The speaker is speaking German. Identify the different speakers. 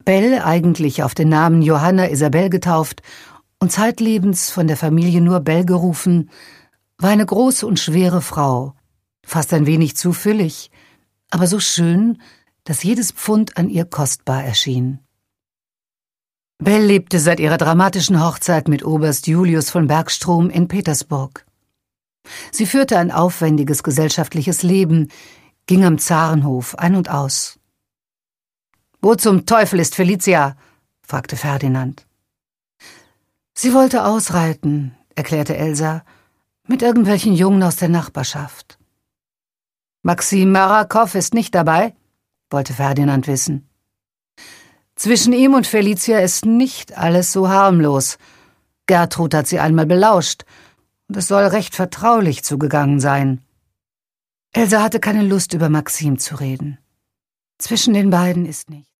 Speaker 1: Belle, eigentlich auf den Namen Johanna Isabel getauft und zeitlebens von der Familie nur Belle gerufen, war eine große und schwere Frau, fast ein wenig zu füllig, aber so schön, dass jedes Pfund an ihr kostbar erschien. Belle lebte seit ihrer dramatischen Hochzeit mit Oberst Julius von Bergstrom in Petersburg. Sie führte ein aufwendiges gesellschaftliches Leben, ging am Zarenhof ein und aus. »Wo zum Teufel ist Felicia?« fragte Ferdinand. »Sie wollte ausreiten«, erklärte Elsa, »mit irgendwelchen Jungen aus der Nachbarschaft.« »Maxim Marakow ist nicht dabei?« wollte Ferdinand wissen. »Zwischen ihm und Felicia ist nicht alles so harmlos. Gertrud hat sie einmal belauscht, und es soll recht vertraulich zugegangen sein.« Elsa hatte keine Lust, über Maxim zu reden. Zwischen den beiden ist nichts.